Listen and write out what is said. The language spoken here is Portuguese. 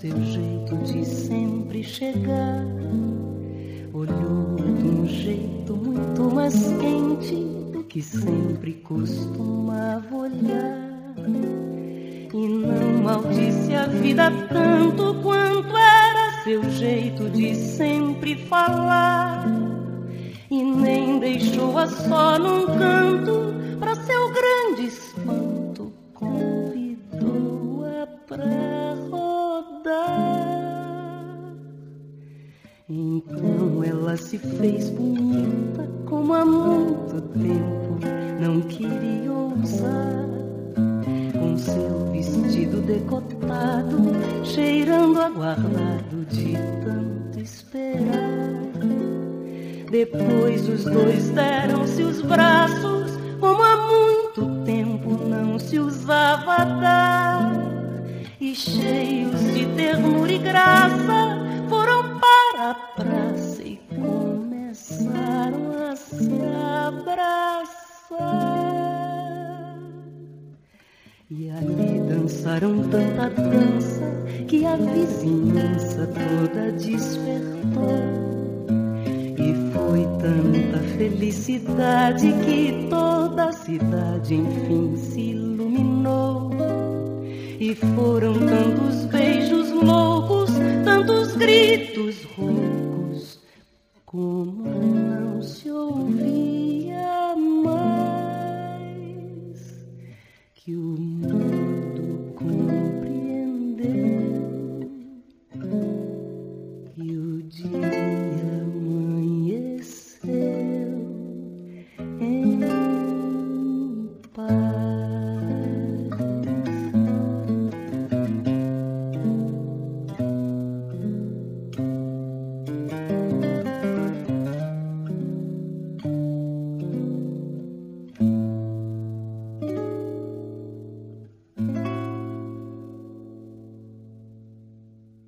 seu jeito de sempre chegar. Olhou de um jeito muito mais quente do que sempre costumava olhar. E não maldisse a vida tanto quanto era seu jeito de sempre falar. E nem deixou-a só num canto, pra seu grande espanto, convidou-a pra rodar. Então ela se fez bonita, como há muito tempo não queria ousar, com seu vestido decotado, cheirando aguardado de tanto esperar. Depois os dois deram-se os braços, como há muito tempo não se usava dar, e cheios de ternura e graça foram para a praça e começaram a se abraçar. E ali dançaram tanta dança que a vizinhança toda despertou. E foi tanta felicidade que toda a cidade enfim se iluminou. E foram tantos beijos loucos, tantos gritos roucos, como não se ouvia mais, que o mundo compreendeu, e o dia